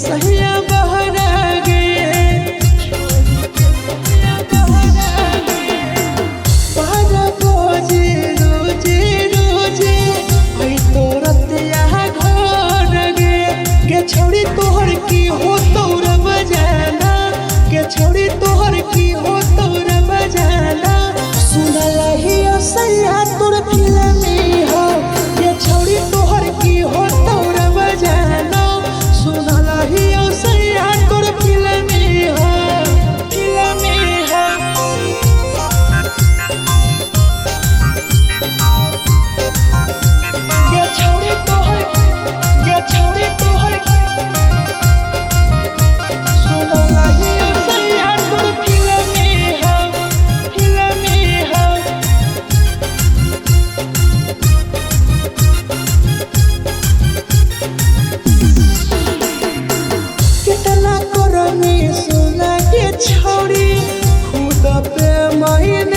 सहिया बाहर आ गए बारह बजे रोजे रोजे भाई तोरत यहाँ घर गे के छोड़ी तोहर की हो तोर बजाना के छोड़ी तोहर की हो तोर बजाना सुनला ही सैया तोर फिल्मी हो के छोड़ी तोहर की हो तोर बजाना सुनला ही सैया तोर फिल्मी हो फिल्मी हो के छोड़ी तोहर सुनला ही सैया तोर फिल्मी हो फिल्मी हो कितना करनी सुना के छोड़ी खुद पे महीने